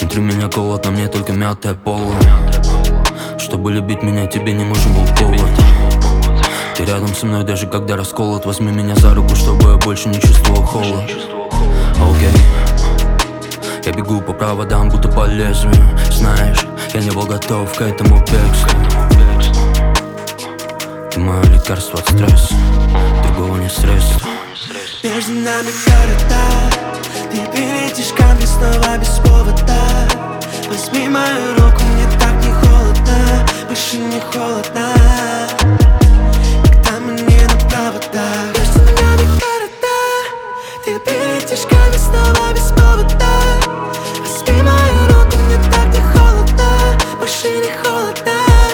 Внутри меня голод, на мне только мятая пола. Чтобы любить меня, тебе не нужен был повод. Ты рядом со мной, даже когда расколот. Возьми меня за руку, чтобы я больше не чувствовал холод. Окей. Я бегу по проводам, будто по лезвию. Знаешь, я не был готов к этому бегству. Ты мое лекарство от стресса, другого не средства. Между нами города, ты перейдешь ко мне снова без повода. Возьми мою руку, мне так не холодно, больше не холодно, когда мы не на проводах. Между нами города, ты перейдешь ко мне снова без повода. Возьми мою руку, мне так не холодно, больше не холодно,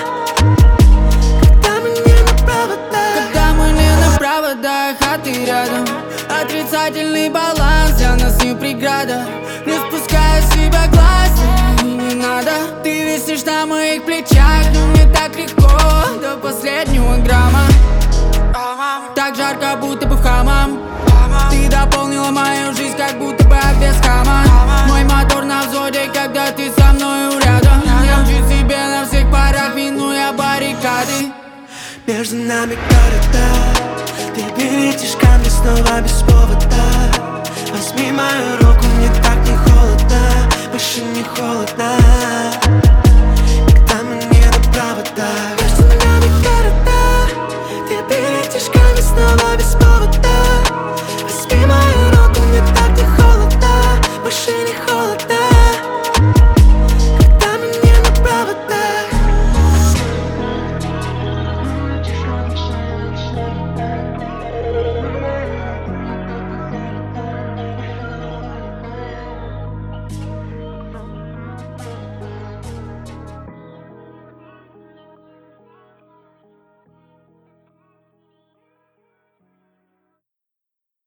когда мы не на проводах. Когда мы не на проводах, а ты рядом. Отрицательный баланс, для нас не преграда. Не спуская с себя глаз, не надо. Ты висишь на моих плечах, но мне так легко до последнего грамма. Так жарко, будто бы в хамам. Ты дополнила мою жизнь, как будто бы без хама. Мой мотор на взводе, когда ты со мною рядом. Я мчу себе на всех парах, минуя баррикады. Между нами города, ты перейдешь ко мне снова без повода. Возьми мою руку, мне так